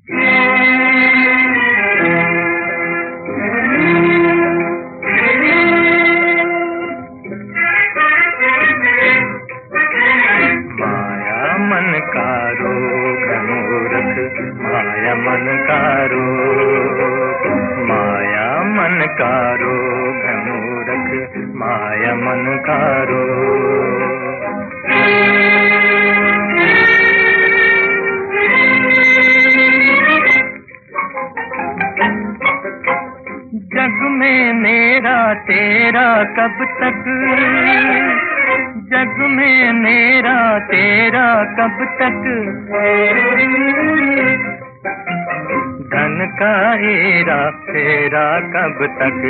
मन का रोग मूरख, माया मन का रोग, माया मन का रोग मूरख, माया मन का रोग। जग में मेरा तेरा कब तक, जग में मेरा तेरा कब तक, धन का हेरा फेरा कब तक,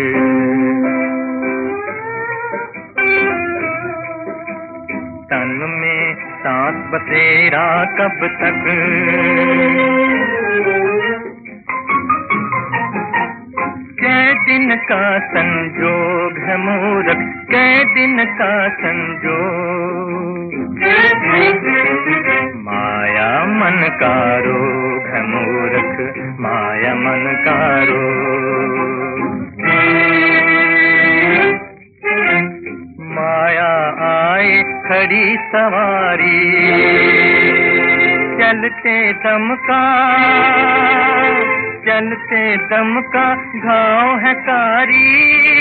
तन में सांस बसेरा कब तक, कै दिन का संजोग है मूरख, कै दिन का संजोग, माया मन का रोग है मूरख, माया मन का रोग। माया आए खड़ी सवारी, चलते दम का, चलते दम का घाव है कारी,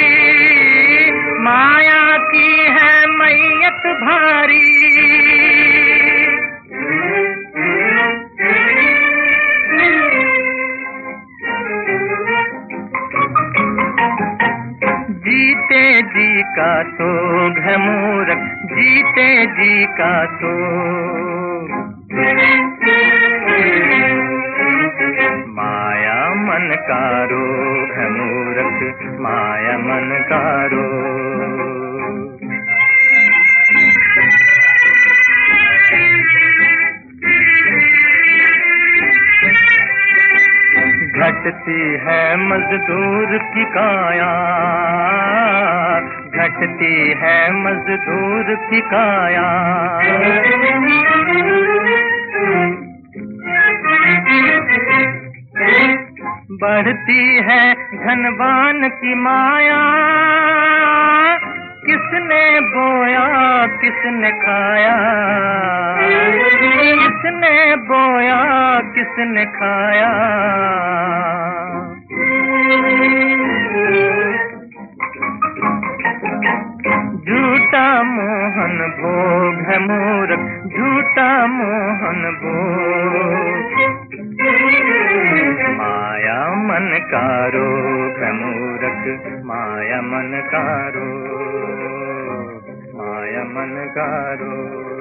माया की है मैयत भारी। जीते जी का सोग है मूरख, जीते जी का सोग, माया मन का रोग है मूरख, माया मन का रोग। घटती है मजदूर की काया, घटती है मजदूर की काया, बढ़ती है धनवान की माया, किसने बोया किसने खाया, किसने बोया किसने खाया, झूठा मोहन भोग है मूरख, झूठा मोहन भोग, माया मन का रोग है मूरख, माया मन का रोग, माया मन का रोग।